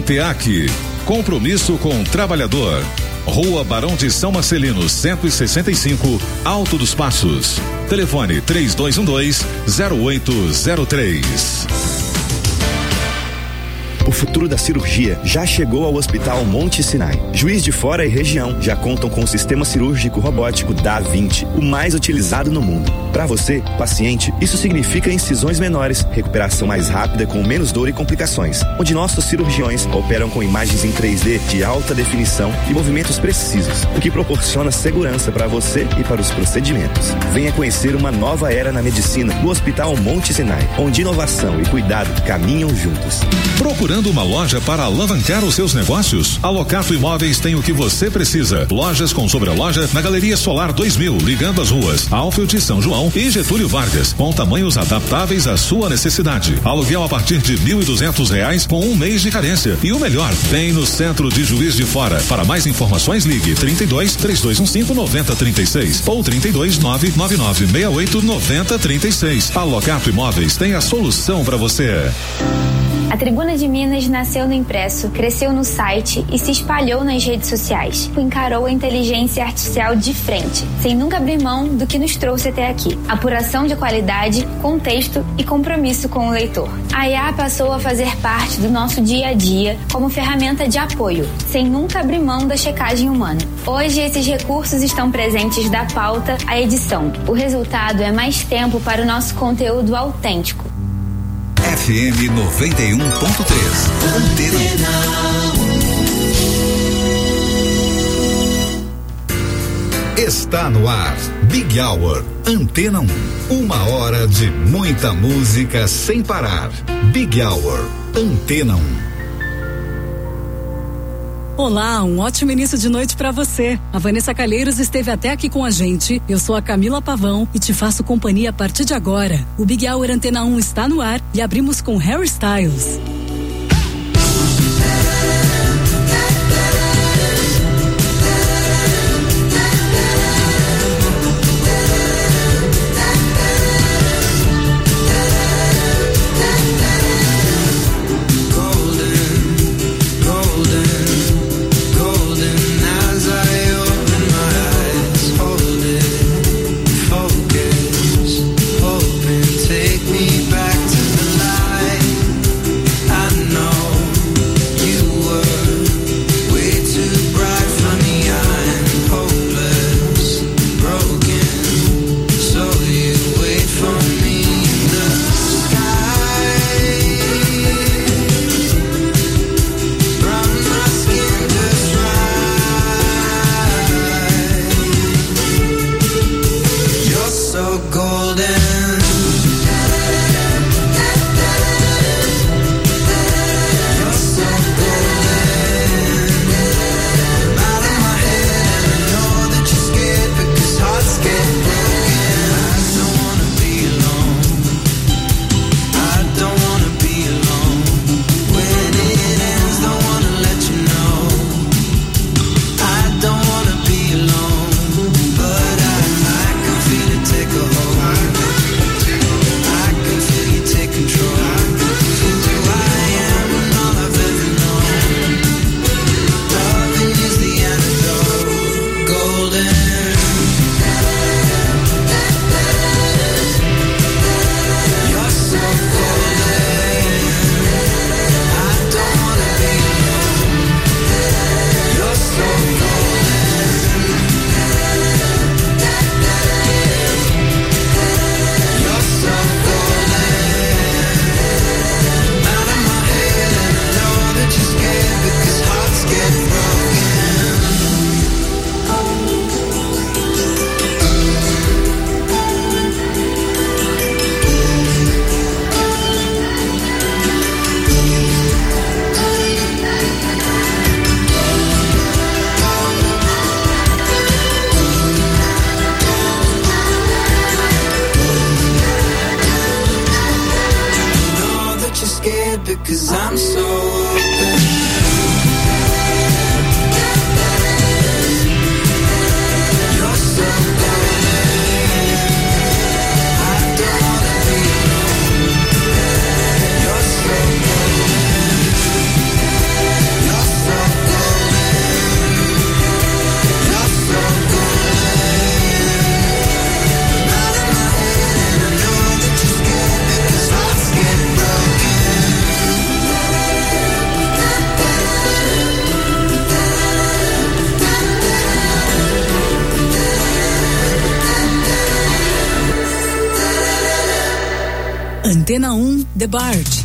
ETEAC. Compromisso com o trabalhador. Rua Barão de São Marcelino, 165, Alto dos Passos. Telefone 3212-0803. O futuro da cirurgia já chegou ao Hospital Monte Sinai. Juiz de Fora e região já contam com o sistema cirúrgico robótico Da Vinci, o mais utilizado no mundo. Para você, paciente, isso significa incisões menores, recuperação mais rápida com menos dor e complicações, onde nossos cirurgiões operam com imagens em 3D de alta definição e movimentos precisos, o que proporciona segurança para você e para os procedimentos. Venha conhecer uma nova era na medicina no Hospital Monte Sinai, onde inovação e cuidado caminham juntos. Procurando uma loja para alavancar os seus negócios? A Locato Imóveis tem o que você precisa. Lojas com sobreloja na Galeria Solar 2000, ligando as ruas Alfield e São João e Getúlio Vargas, com tamanhos adaptáveis à sua necessidade. Aluguel a partir de R$1.200 com 1 mês de carência. E o melhor, bem no centro de Juiz de Fora. Para mais informações, ligue 32-3215-9036 ou 32-99968-9036. A Locato Imóveis tem a solução para você. A Tribuna de Minas nasceu no impresso, cresceu no site e se espalhou nas redes sociais. Encarou a inteligência artificial de frente, sem nunca abrir mão do que nos trouxe até aqui. Apuração de qualidade, contexto e compromisso com o leitor. A IA passou a fazer parte do nosso dia a dia como ferramenta de apoio, sem nunca abrir mão da checagem humana. Hoje, esses recursos estão presentes da pauta à edição. O resultado é mais tempo para o nosso conteúdo autêntico. FM 91.3. Antena. Está no ar. Big Hour. Antena 1. 1 hora de muita música sem parar. Big Hour. Antena 1. Olá, um ótimo início de noite pra você. A Vanessa Calheiros esteve até aqui com a gente. Eu sou a Camila Pavão e te faço companhia a partir de agora. O Big Hour Antena 1 está no ar e abrimos com Harry Styles. Take me back to the light. Antena 1, The Barge.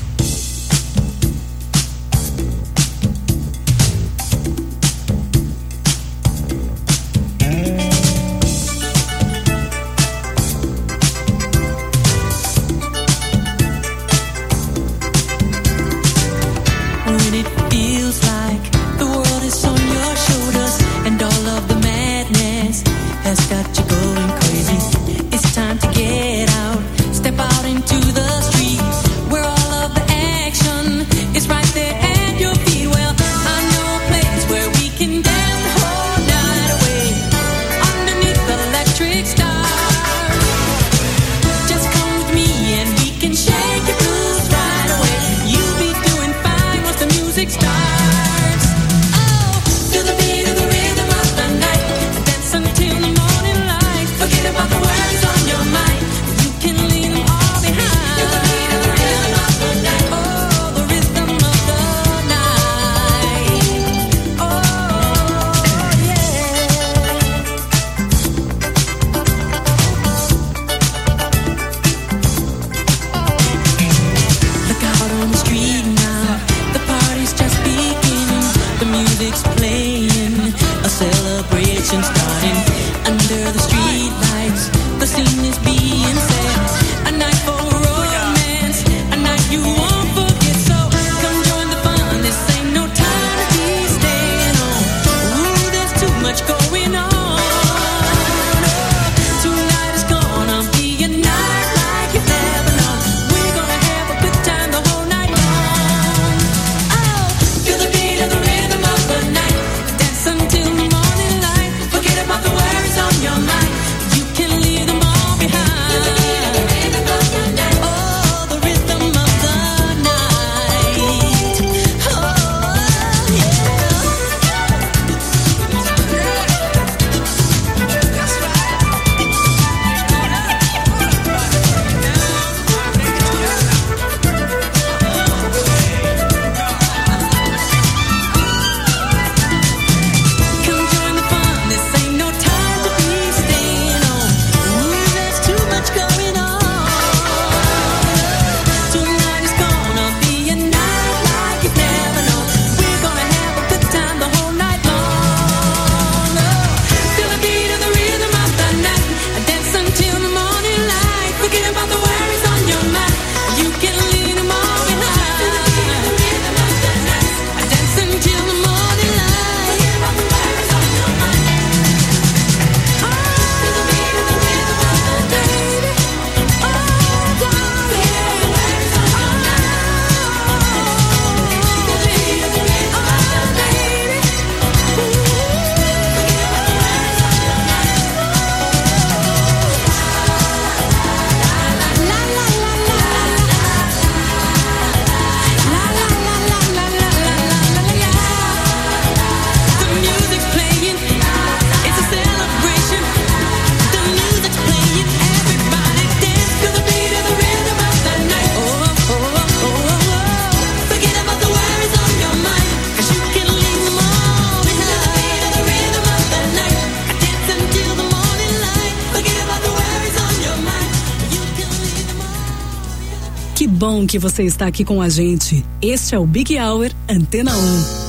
Que bom que você está aqui com a gente. Este é o Big Hour Antena 1.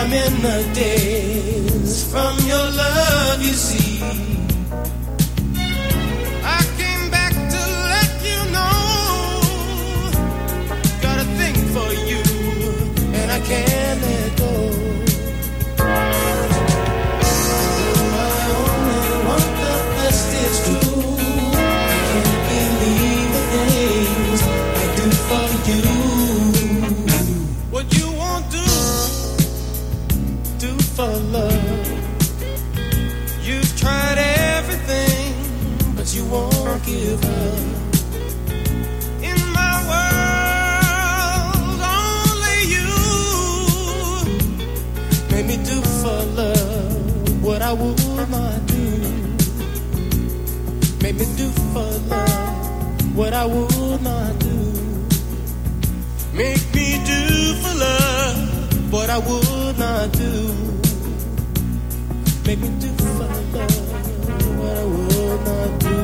I'm in the days from your love, you see. I came back to let you know, got a thing for you, and I can't let go. I only want the best, it's true. Can't believe the things I do for you. What you won't do for love. You've tried everything, but you won't give up. In my world, only you made me do for love what I would not do. Made me do for love what I would not do. Make me do for love what I would not do. Make me do for love what I would not do.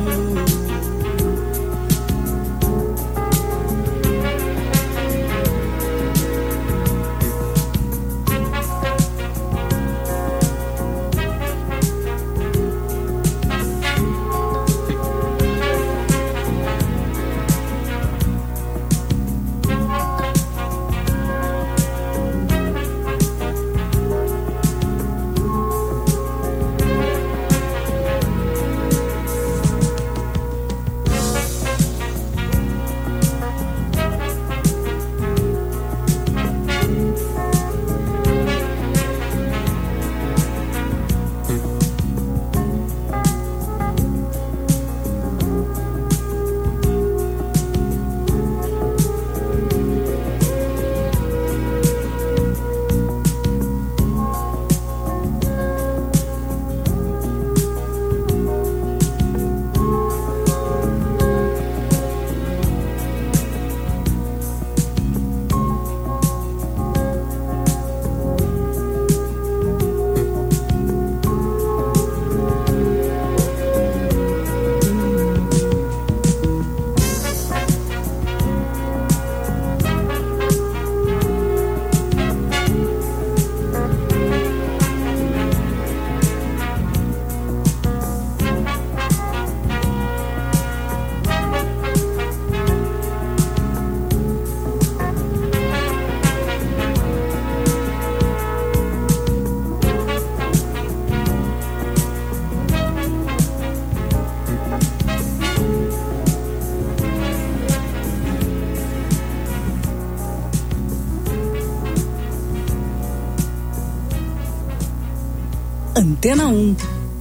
Antena 1.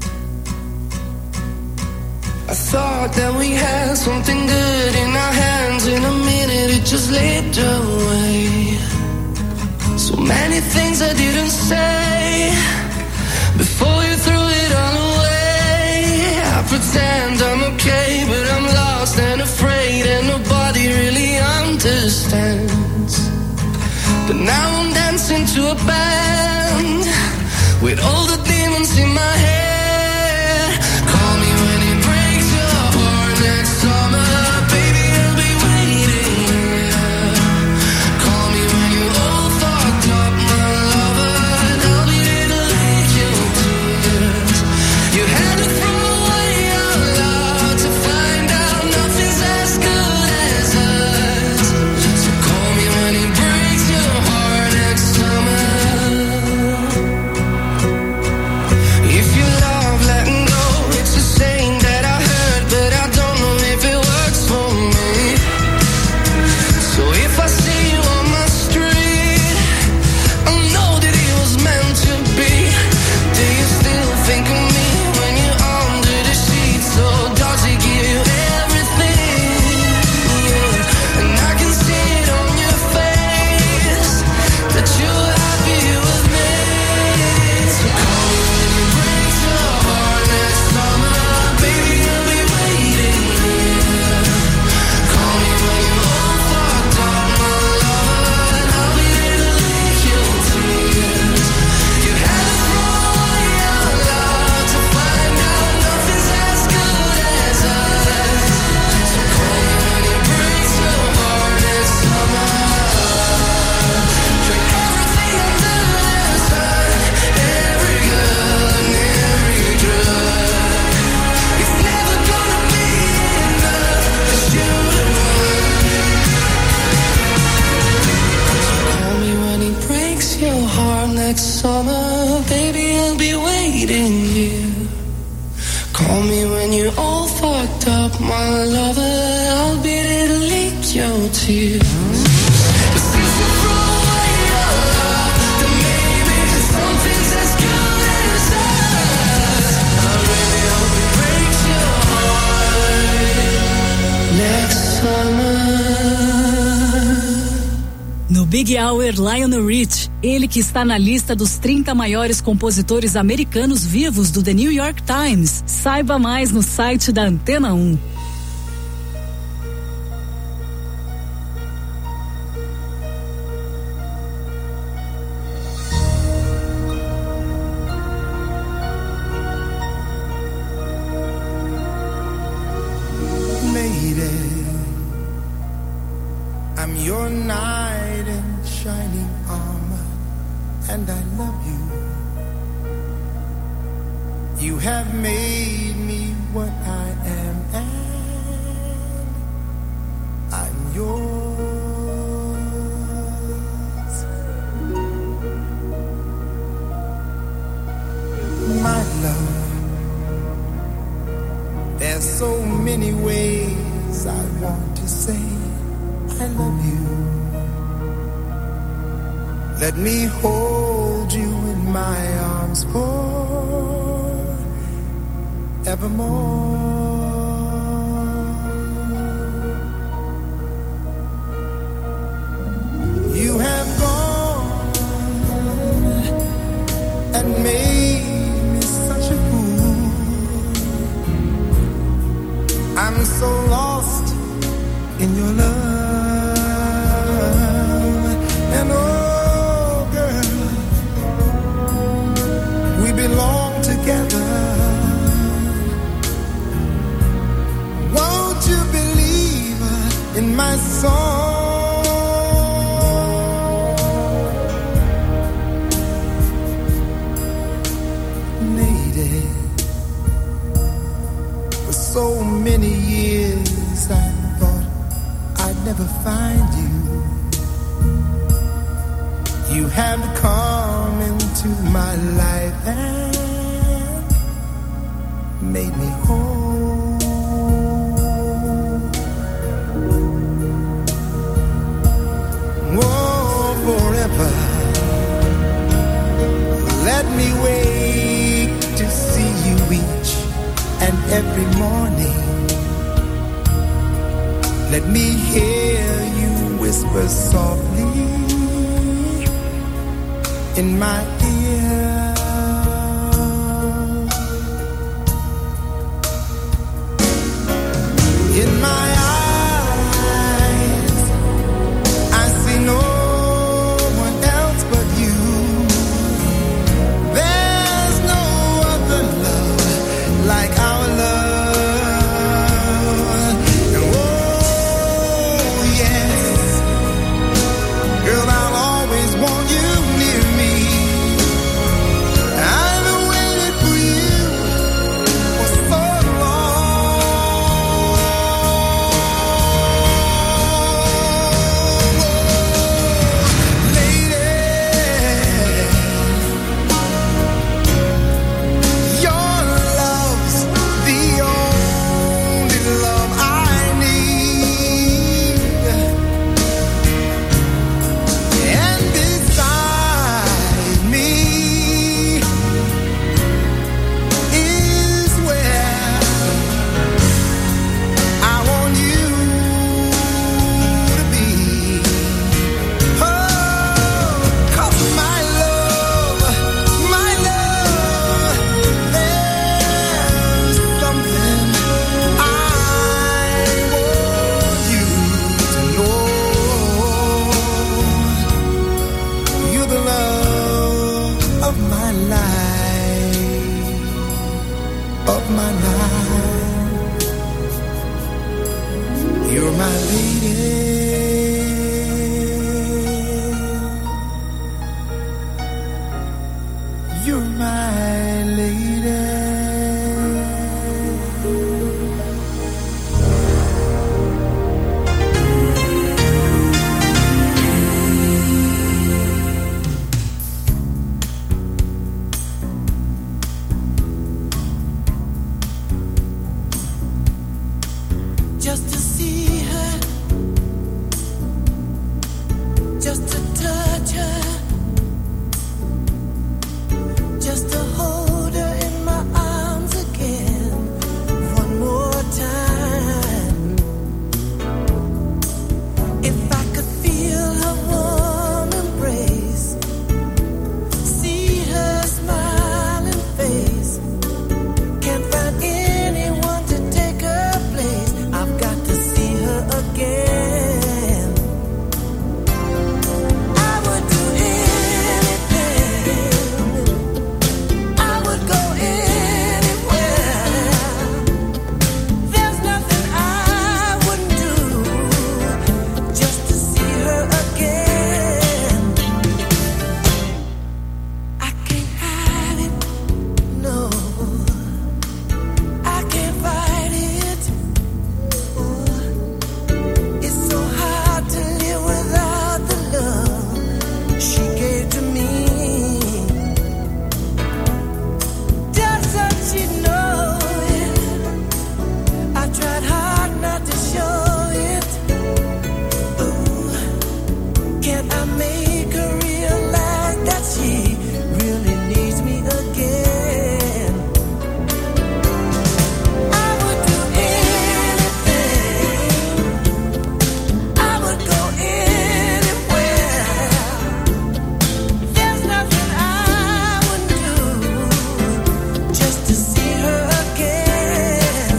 I thought that we had something good in our hands. In a minute it just slipped away. So many things I didn't say before you threw it all away. I pretend I'm okay, but I'm lost and afraid, and nobody really understands. But now I'm dancing to a band with all the demons in my head. Call me when it breaks your heart next summer. Baby, I'll be waiting. Call me when you're all fucked up, my lover. I'll be there to lick your tears. You had to throw away your love to find out nothing's as good as us. So call me when it breaks your heart next summer. If you No Big Hour, Lionel Rich, ele que está na lista dos 30 maiores compositores americanos vivos do The New York Times. Saiba mais no site da Antena 1. I'm your knight in shining armor, and I love you. You have made me what I am, and I'm yours. My love, there's so many ways I want to say I love you. Let me hold you in my arms forevermore. You have gone and made me such a fool. I'm so lost in your love. And oh girl, we belong together. Won't you believe in my song? Lady, for so many years I thought I'd never find you. You have come into my life and made me whole. Whoa, forever. Let me wake to see you each and every morning. Let me hear you whisper softly in my ear. In my eyes, I see no one else but you. There's no other love like our love. And oh yes, girl, I'll always want you near me. I've waited for you for so long. I make her realize that she really needs me again. I would do anything. I would go anywhere. There's nothing I wouldn't do just to see her again.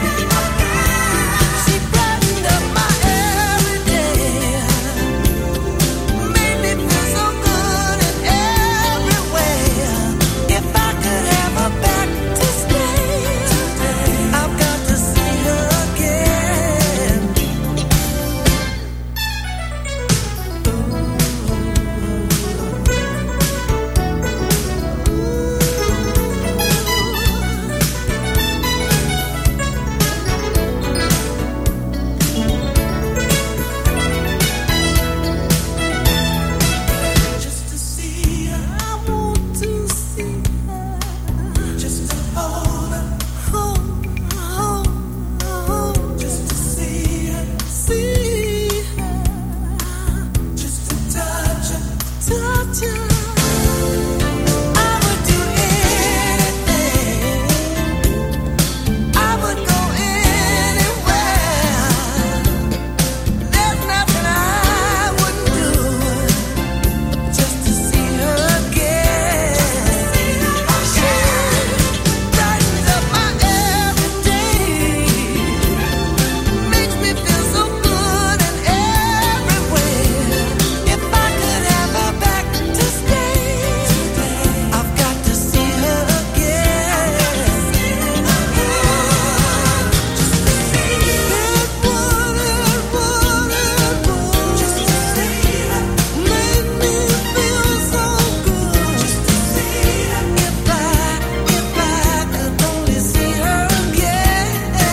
She brightened up my every day, made me feel so good in every way. If I could have her back to stay, I've got to see her again. Just to see her, I want to see her. Just to hold her, just to see her, just to touch her. I would do anything. I would go anywhere. There's nothing I wouldn't do just to see her again. She brightens up my every day, makes me feel so good in every way. If I could have her back to stay, I've got to see her again. Just to see her, made me feel so good. Just to see her, if I could only see her again.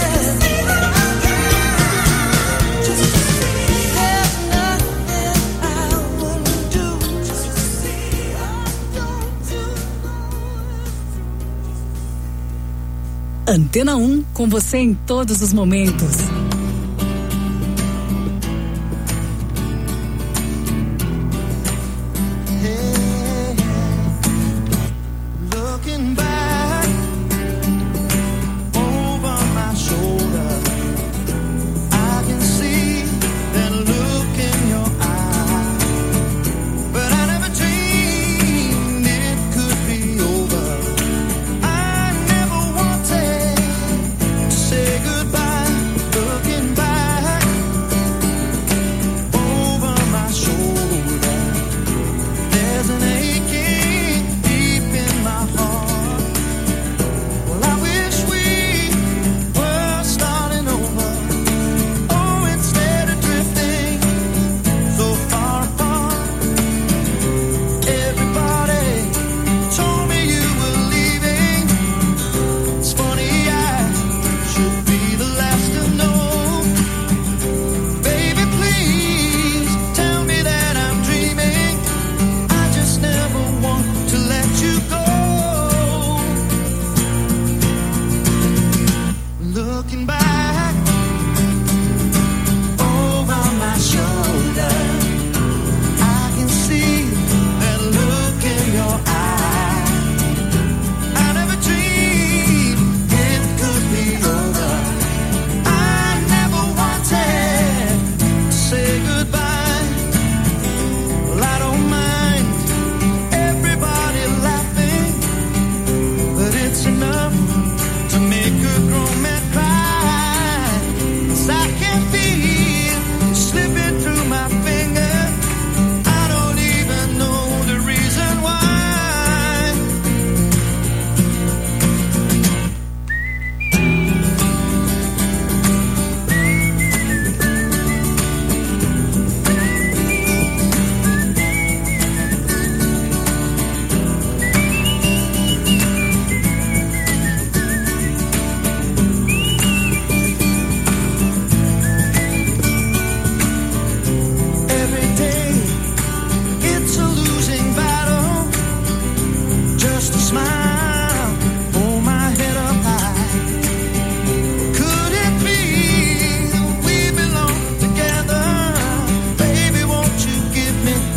Just to see, there's nothing I wouldn't do just to see her. Antena 1, com você em todos os momentos. Looking back over my shoulder, I can see that look in your eye. But I never dreamed it could be over. I never wanted to say goodbye, but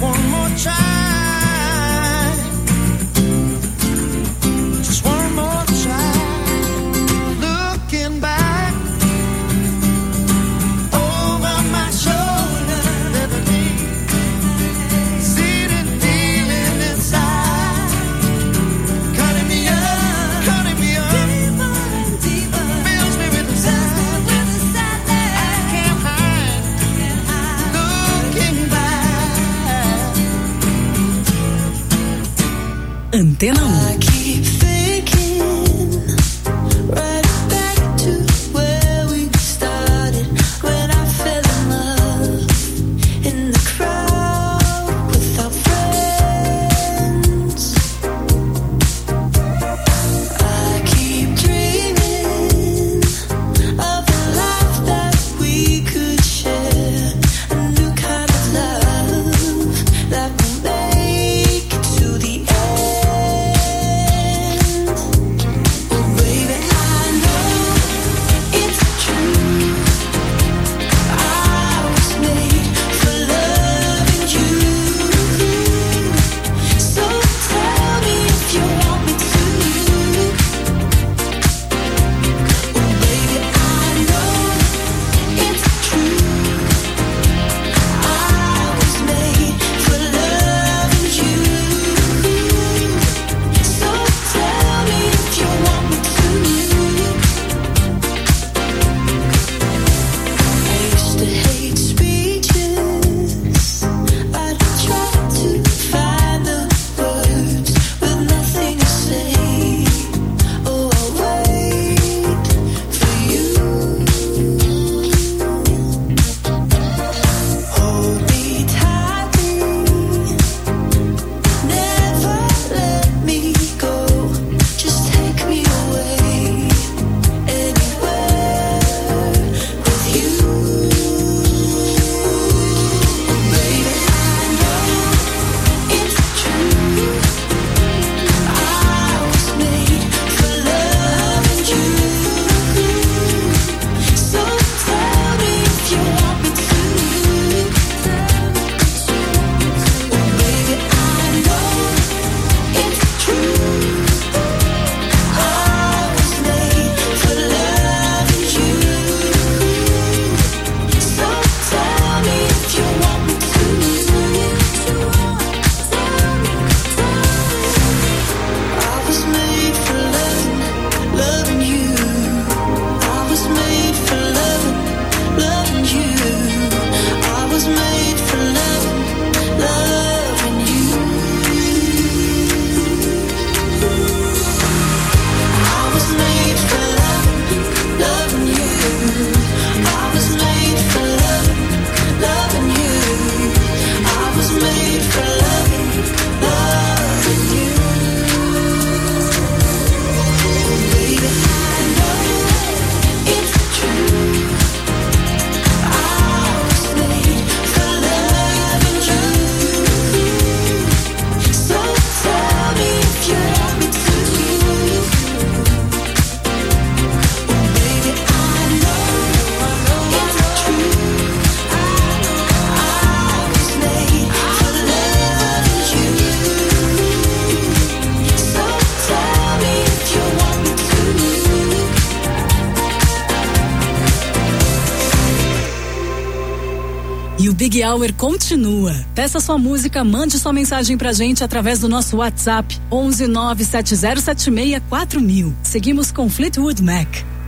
one more try. Just one more try. Looking back over my shoulder, see the feeling inside, cutting me up, deeper and deeper, fills me with sadness. I can't hide, looking back. Antena 1. I keep thinking right back to where we started, when I fell in love in the crowd without friends. I keep dreaming of a life that we could share, a new kind of love that will make it to the end. Baby, I know it's true. I was made for loving you. So tell me if you want me to. Baby, I know it's true. I was made for loving you. So tell me if you want me to. I used to hate speeches. I'd try to find the words with nothing to say. Oh, I'll wait for you. Hold me tightly, never let me go. Just take me away, anywhere with you. Baby, I know it's true. I was made for loving you. So tell me if you want me to. Baby, I know it's true. I was made for loving you. So tell me if you want me to. I was made for loving you. I was made for loving you. I was made for loving you. I was made for loving you. I was made for loving you. I was made for loving you. Baby, I know it's true. I was made for loving you. So tell me if you want me to. Baby, I know it's true. I was made for loving you. So tell me if you want me to. E o Big Hour continua. Peça sua música, mande sua mensagem pra gente através do nosso WhatsApp 11 97076 4000. Seguimos com Fleetwood Mac.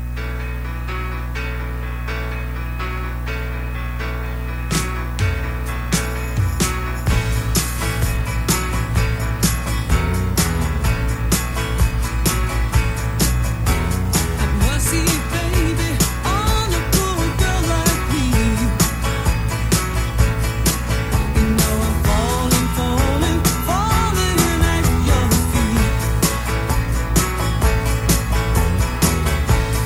Mercy, baby, on a poor girl like me. You know I'm falling, falling, falling at your feet.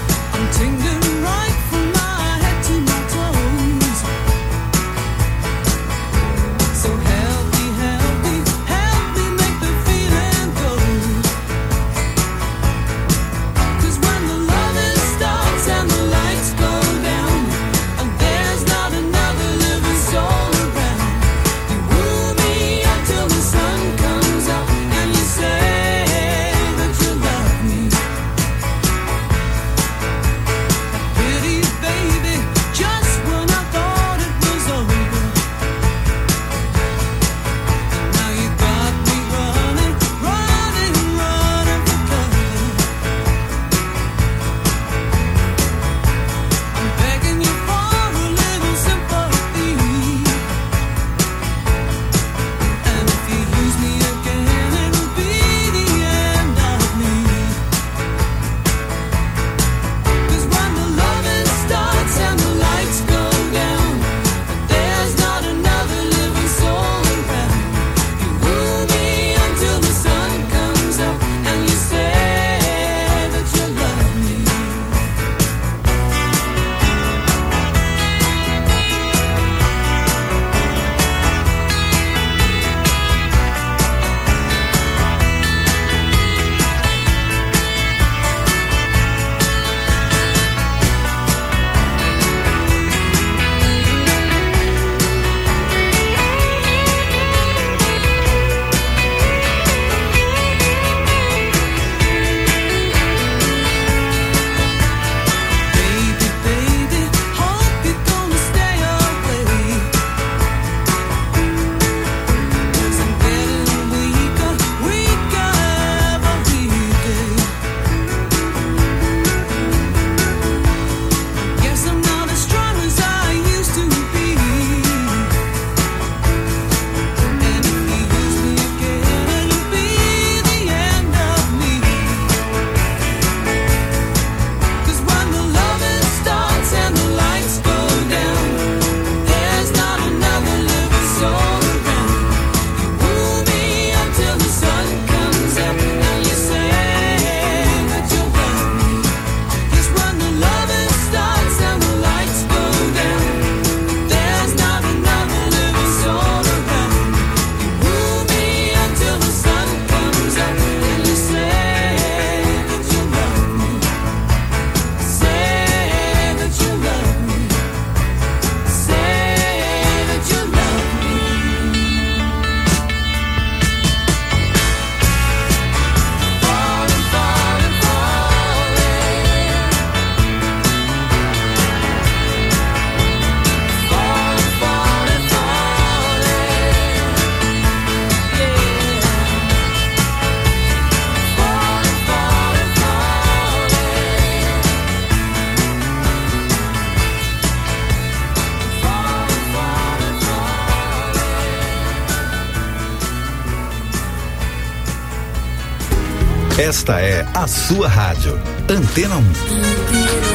Esta é a sua rádio, Antena 1.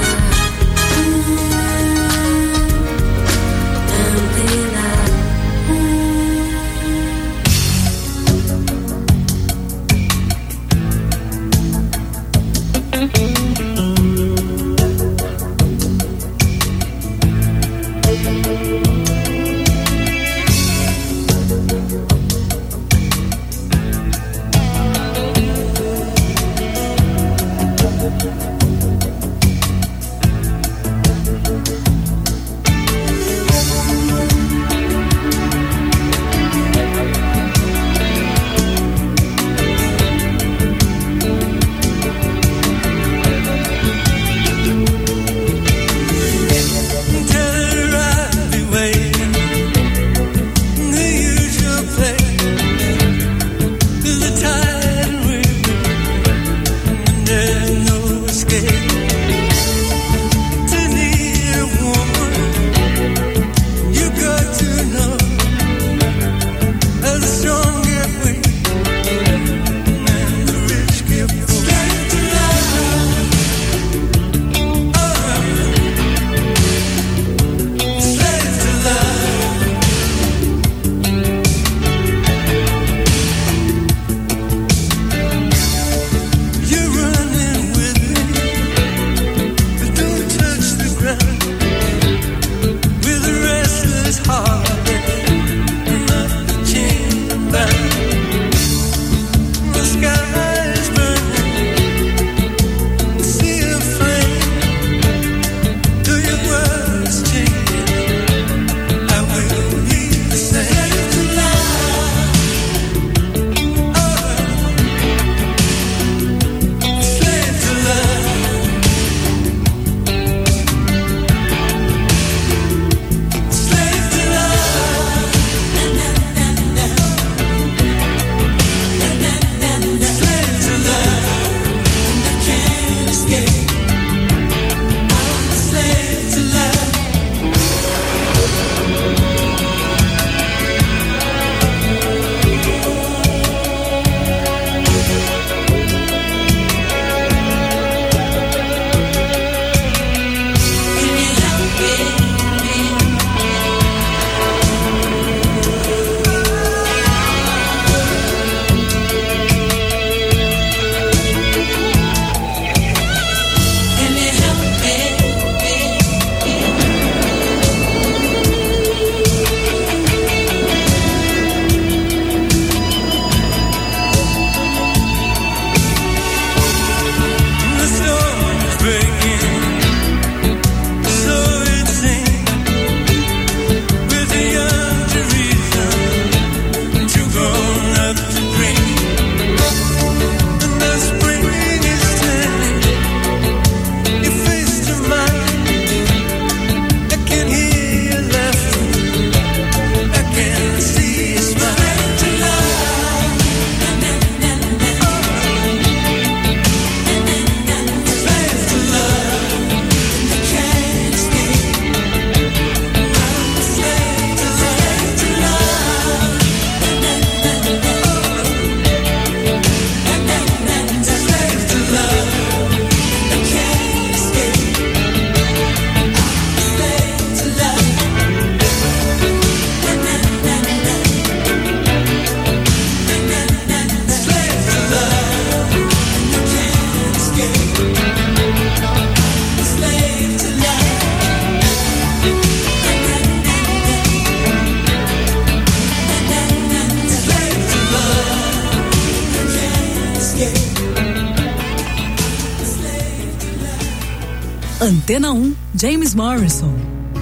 Antena 1, James Morrison.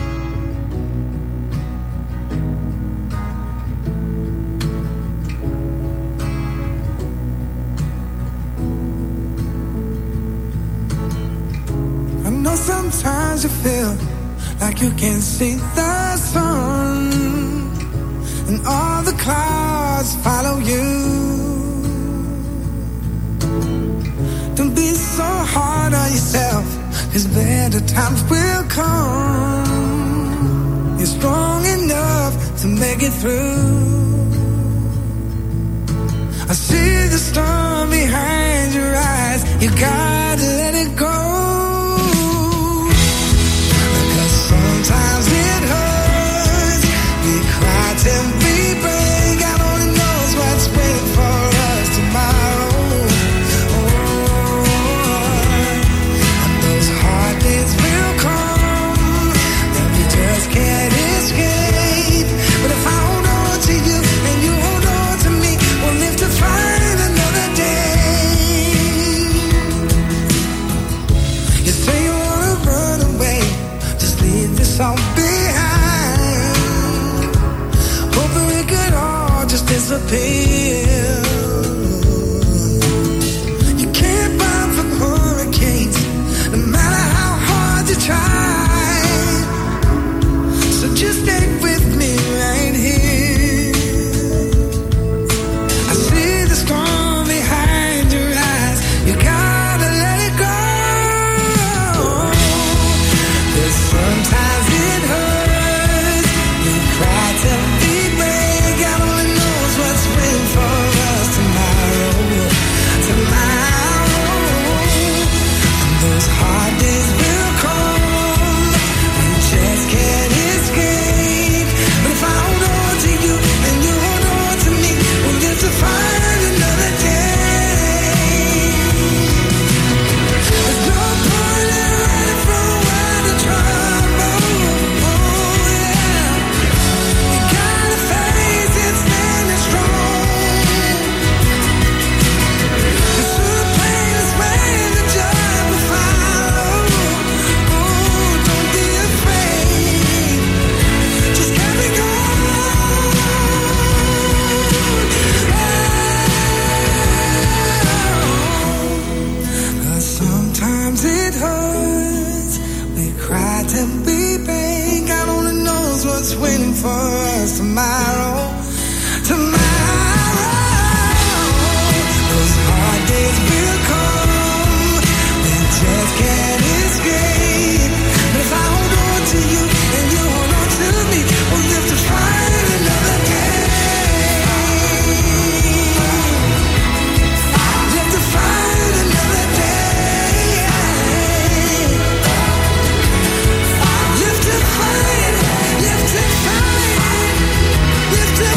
I know sometimes you feel like you can't see the sun, and all the clouds follow you. Don't be so hard on yourself, 'cause better times will come. You're strong enough to make it through. I see the storm behind behind your eyes, you gotta let it go. Because sometimes it hurts, we cry till we break. God only knows what's waiting for us tomorrow. And those hard days will come that we just can't escape. But if I hold on to you and you hold on to me, we'll live to fight another day. You say you wanna run away, just leave this all behind. Hoping we could all just disappear. You can't run from hurricanes, no matter how hard you try. So just stay with me right here. I see the storm behind your eyes, you gotta let it go. 'Cause sometimes it hurts, we cry till we break. God only knows what's waiting for us tomorrow. And those hard days will come, we just can't escape. But if I hold on to you and you hold on to me, we'll live to find another day. There's no point in running from a world of trouble. Oh yeah, you gotta face it standing strong. It's the plainest way the joy will follow. Oh, don't be afraid, just carry on. 'Cause sometimes it hurts, we cry till we break. God only knows what's waiting for us tomorrow. Those hard days will come, we just can't escape. But if I hold on to you and you hold on to me, we'll live to find another day. Live to find another day. Live to find, live to find, live to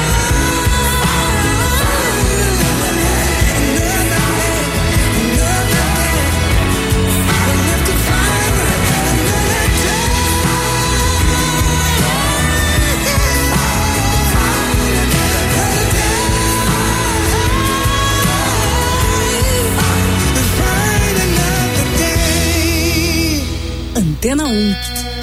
Antena 1.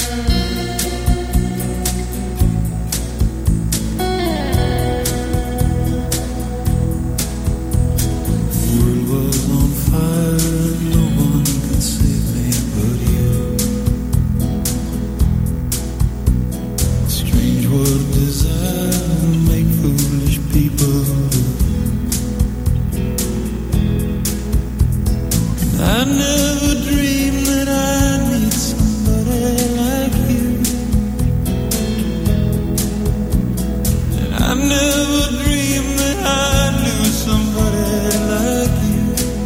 I never dreamed that I'd meet somebody like you. And I never dreamed that I'd lose somebody like you.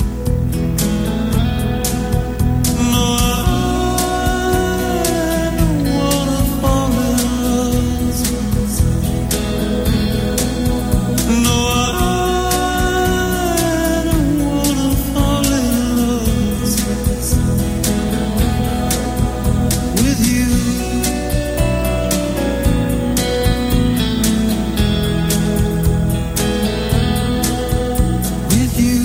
No, I don't wanna fall in love. No, I don't wanna fall in love with you. With you.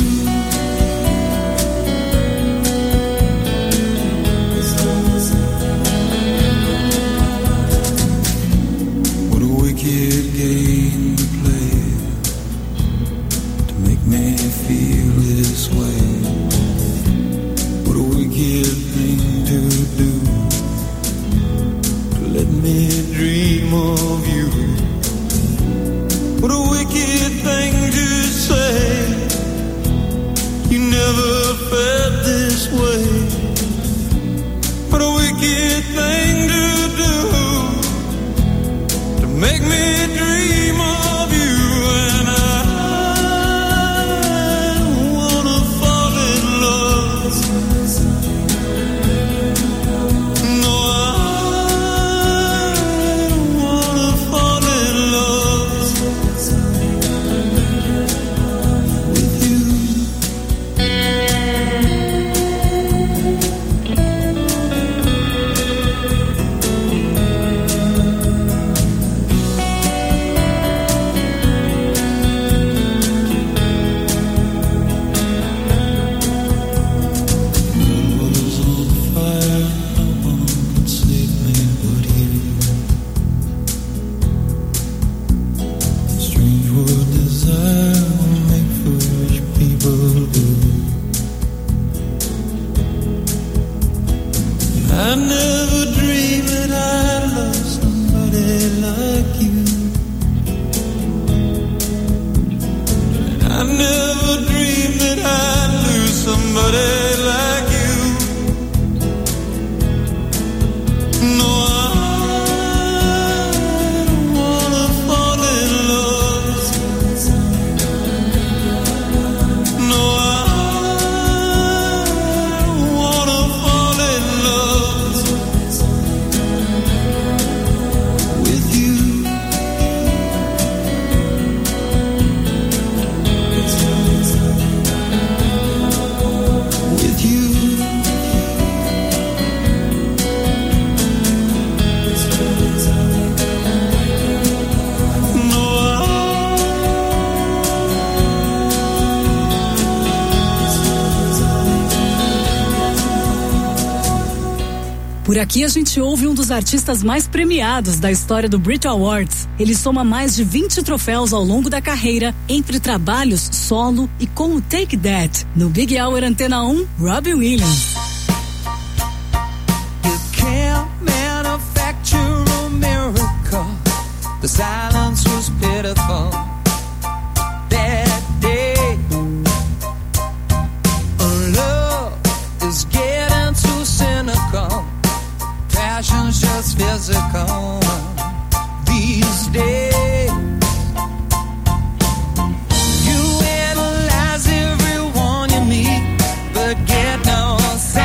What a wicked game to play to make me feel this way. What a wicked thing to do, to let me dream of you. What a wicked thing to say, you never felt this way. What a wicked thing to do, to make me dream of you. And I don't never dreamed that I'd lose somebody like you. No, I don't wanna fall in love. No, I don't wanna fall in love with you. With you. No, Por aqui a gente ouve um dos artistas mais premiados da história do Brit Awards. Ele soma mais de 20 troféus ao longo da carreira, entre trabalhos solo e com o Take That. No Big Hour Antena 1, Robbie Williams. you can't manufacture a miracle. The silence was pitiful that day. Love is getting too cynical. Passion's just physical these days. You analyze everyone you meet, but get no sense.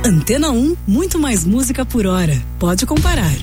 Antena 1, muito mais música por hora. Pode comparar.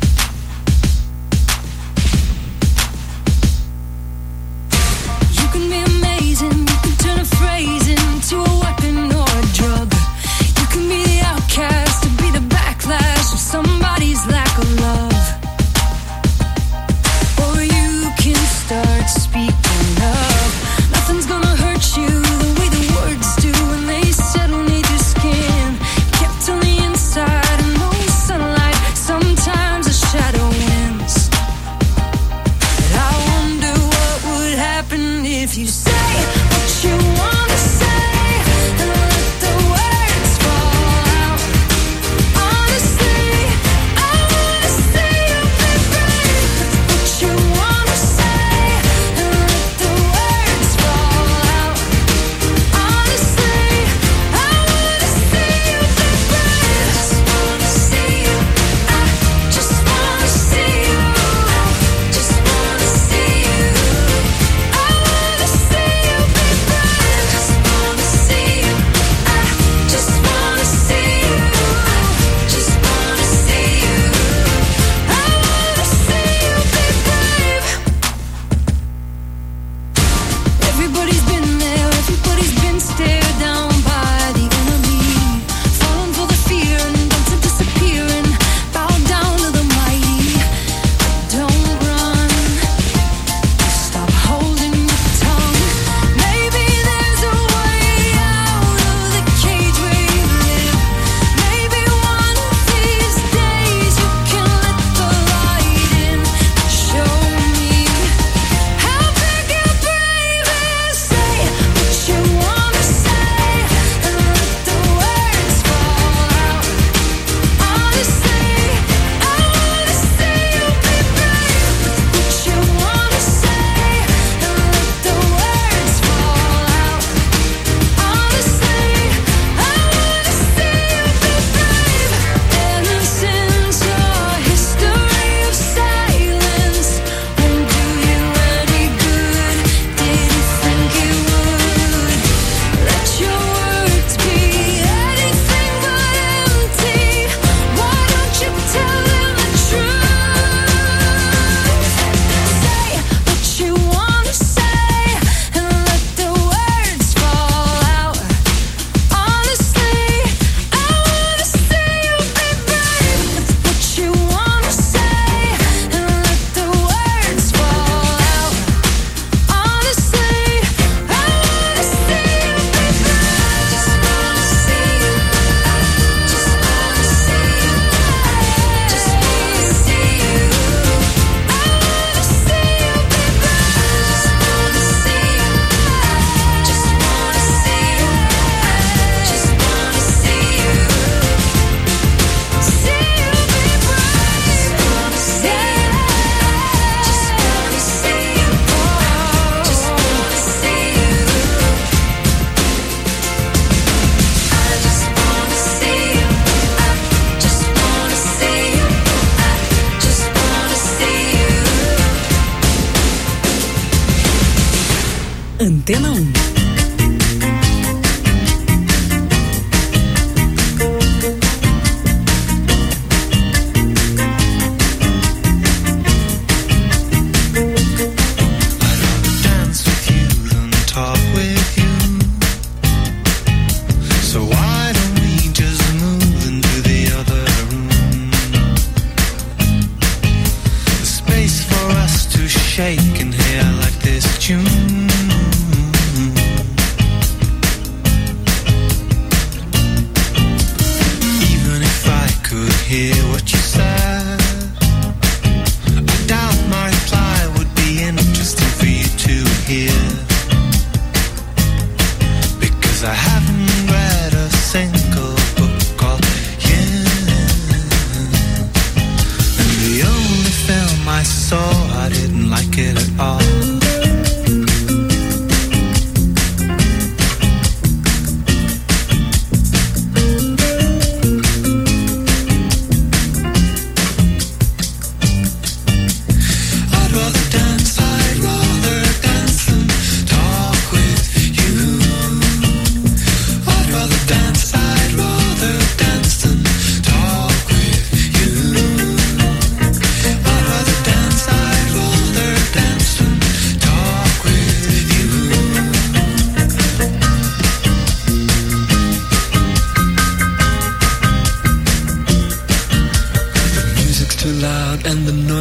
Antena 1.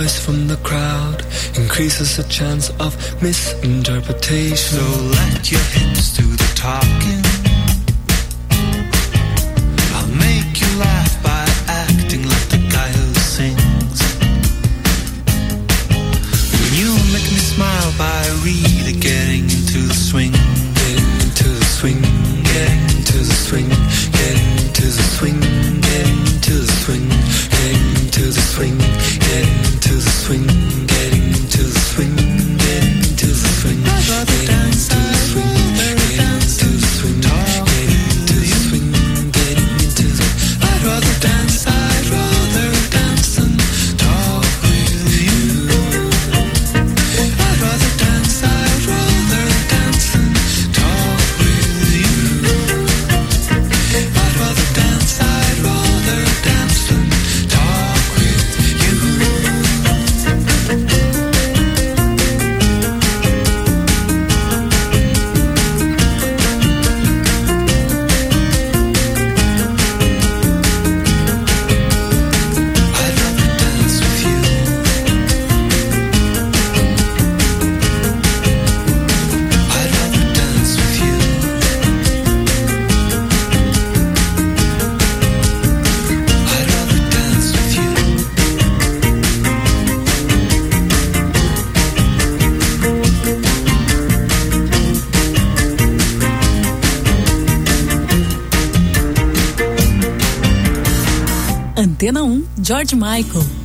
noise from the crowd increases the chance of misinterpretation. So let your hips do the talking. I'll make you laugh by acting like the guy who sings. And you make me smile by really getting into the swing. Getting into the swing, getting into the swing, getting into the swing, getting into the swing, getting into the swing, getting into the swing, getting into the swing, getting into the swing, getting into the swing, getting into the swing, getting into the swing, getting into the. I'd rather dance and talk with you. I'd rather dance and talk with you. I'd rather dance and talk with you. I'd rather dance with you. I'd rather dance with you. I'd rather dance with you. Antena 1, George Michael.